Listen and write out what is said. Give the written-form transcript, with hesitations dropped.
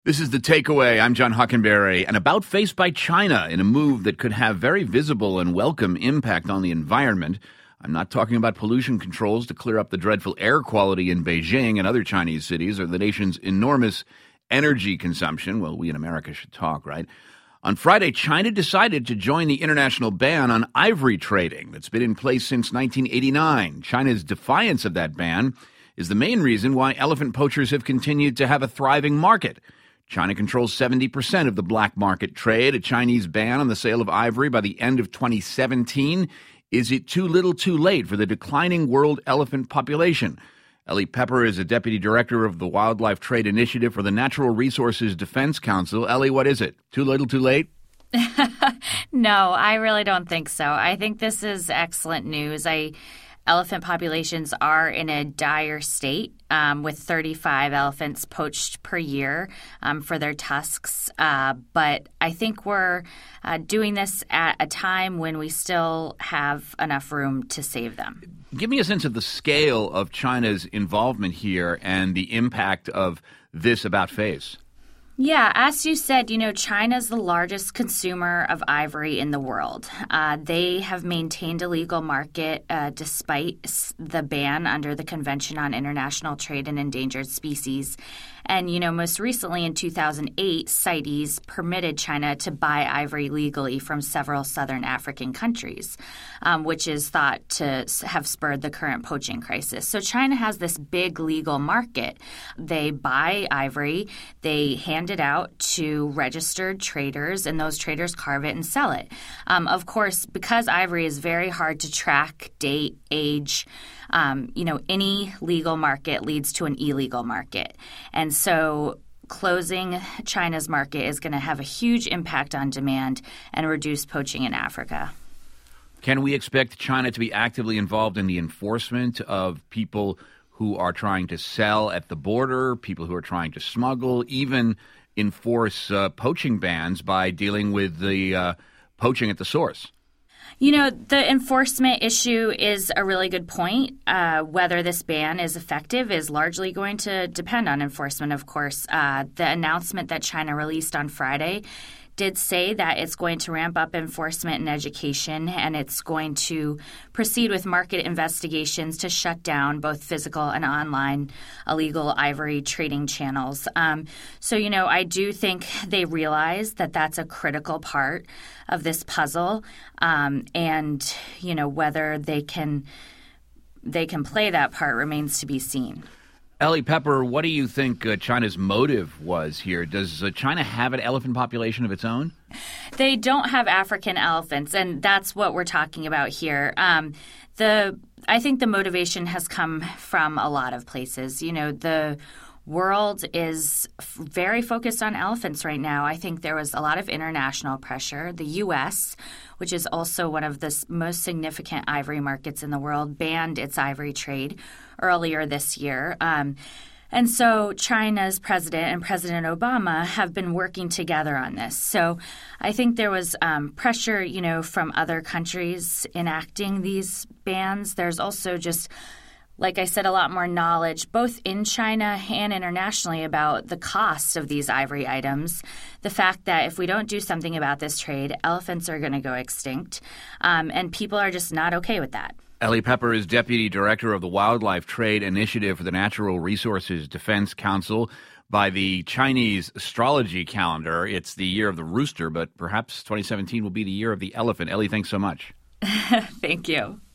This is The Takeaway. I'm John Hockenberry. An about-face by China in a move that could have very visible and welcome impact on the environment. I'm not talking about pollution controls to clear up the dreadful air quality in Beijing and other Chinese cities or the nation's enormous energy consumption. Well, we in America should talk, right? On Friday, China decided to join the international ban on ivory trading that's been in place since 1989. China's defiance of that ban is the main reason why elephant poachers have continued to have a thriving market. China controls 70% of the black market trade. A Chinese ban on the sale of ivory by the end of 2017. Is it too little too late for the declining world elephant population? Ellie Pepper is a deputy director of the Wildlife Trade Initiative for the Natural Resources Defense Council. Ellie, what is it? Too little too late? No, I really don't think so. I think this is excellent news. Elephant populations are in a dire state, with 35 elephants poached per year for their tusks. But I think we're doing this at a time when we still have enough room to save them. Give me a sense of the scale of China's involvement here and the impact of this about-face. Yeah, as you said, China's the largest consumer of ivory in the world. They have maintained a legal market despite the ban under the Convention on International Trade in Endangered Species. And, most recently in 2008, CITES permitted China to buy ivory legally from several southern African countries, which is thought to have spurred the current poaching crisis. So China has this big legal market. They buy ivory, they hand it out to registered traders, and those traders carve it and sell it. Of course, because ivory is very hard to track, date, age, any legal market leads to an illegal market. And so closing China's market is going to have a huge impact on demand and reduce poaching in Africa. Can we expect China to be actively involved in the enforcement of people who are trying to sell at the border, people who are trying to smuggle, even enforce poaching bans by dealing with the poaching at the source? The enforcement issue is a really good point. Whether this ban is effective is largely going to depend on enforcement, of course. The announcement that China released on Friday did say that it's going to ramp up enforcement and education, and it's going to proceed with market investigations to shut down both physical and online illegal ivory trading channels. I do think they realize that that's a critical part of this puzzle, and whether they can play that part remains to be seen. Ellie Pepper, what do you think China's motive was here? Does China have an elephant population of its own? They don't have African elephants, and that's what we're talking about here. I think the motivation has come from a lot of places. The world is very focused on elephants right now. I think there was a lot of international pressure. The U.S., which is also one of the most significant ivory markets in the world, banned its ivory trade earlier this year. And so China's president and President Obama have been working together on this. So I think there was pressure, from other countries enacting these bans. There's also just, like I said, a lot more knowledge, both in China and internationally, about the cost of these ivory items. The fact that if we don't do something about this trade, elephants are going to go extinct, and people are just not okay with that. Ellie Pepper is Deputy Director of the Wildlife Trade Initiative for the Natural Resources Defense Council. By the Chinese astrology calendar, it's the year of the rooster, but perhaps 2017 will be the year of the elephant. Ellie, thanks so much. Thank you.